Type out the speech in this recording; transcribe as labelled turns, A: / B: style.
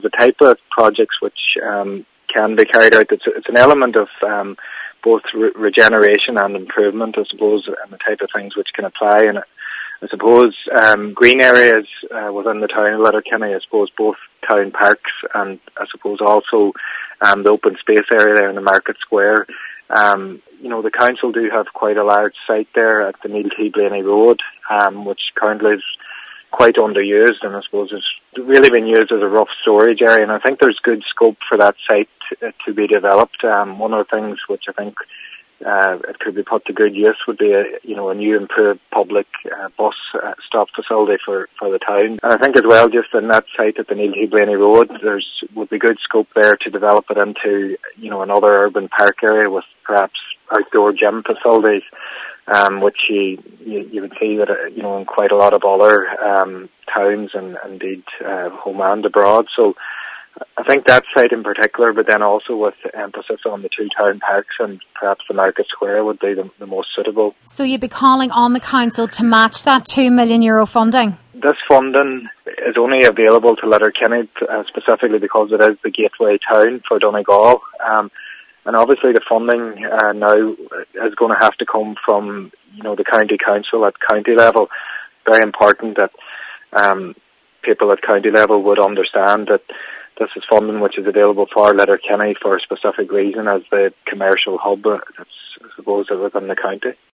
A: the type of projects which can be carried out, it's an element of both regeneration and improvement, I suppose, and the type of things which can apply. And I suppose green areas within the town of Letterkenny, I suppose both town parks and I suppose also the open space area there in the Market Square. The council do have quite a large site there at the Neil T. Blaney Road, which currently is quite underused, and I suppose it's really been used as a rough storage area, and I think there's good scope for that site to be developed. One of the things which I think it could be put to good use would be a new improved public bus stop facility for the town. And I think as well, just in that site at the Neil T. Blaney Road, would be good scope there to develop it into another urban park area with perhaps outdoor gym facilities, which you would see that in quite a lot of other towns and indeed home and abroad. So I think that site in particular, but then also with emphasis on the two town parks and perhaps the Market Square would be the most suitable.
B: So you'd be calling on the council to match that €2 million funding?
A: This funding is only available to Letterkenny specifically because it is the gateway town for Donegal. And obviously the funding now is going to have to come from, the county council at county level. Very important that people at county level would understand that this is funding which is available for Letterkenny for a specific reason as the commercial hub, I suppose, within the county.